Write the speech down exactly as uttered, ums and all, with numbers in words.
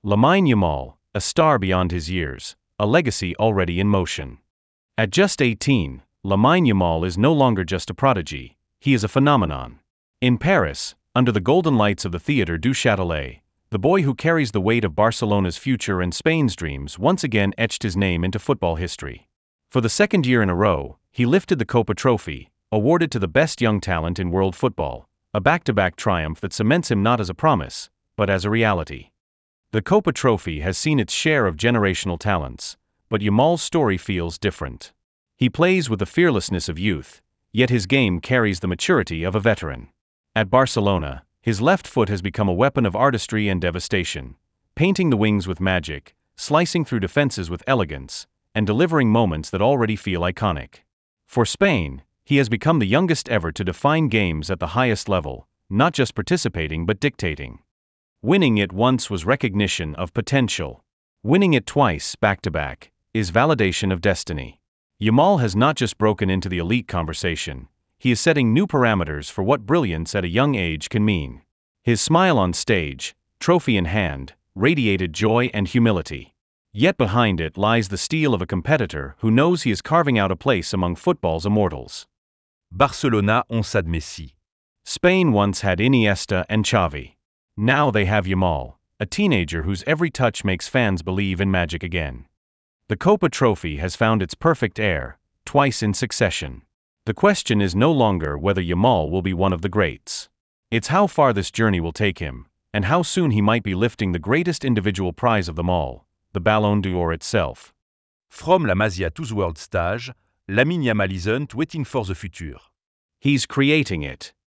Lamine Yamal, a star beyond his years, a legacy already in motion. At just eighteen, Lamine Yamal is no longer just a prodigy, he is a phenomenon. In Paris, under the golden lights of the Théâtre du Châtelet, the boy who carries the weight of Barcelona's future and Spain's dreams once again etched his name into football history. For the second year in a row, he lifted the Copa Trophy, awarded to the best young talent in world football, a back-to-back triumph that cements him not as a promise, but as a reality. The Copa Trophy has seen its share of generational talents, but Yamal's story feels different. He plays with the fearlessness of youth, yet his game carries the maturity of a veteran. At Barcelona, his left foot has become a weapon of artistry and devastation, painting the wings with magic, slicing through defenses with elegance, and delivering moments that already feel iconic. For Spain, he has become the youngest ever to define games at the highest level, not just participating but dictating. Winning it once was recognition of potential. Winning it twice, back-to-back, is validation of destiny. Yamal has not just broken into the elite conversation, he is setting new parameters for what brilliance at a young age can mean. His smile on stage, trophy in hand, radiated joy and humility. Yet behind it lies the steel of a competitor who knows he is carving out a place among football's immortals. Barcelona ont ça de Messi. Spain once had Iniesta and Xavi. Now they have Yamal, a teenager whose every touch makes fans believe in magic again. The Copa Trophy has found its perfect heir, twice in succession. The question is no longer whether Yamal will be one of the greats. It's how far this journey will take him, and how soon he might be lifting the greatest individual prize of them all, the Ballon d'Or itself. From la Masia to the World Stage, Lamine Yamal isn't waiting for the future. He's creating it.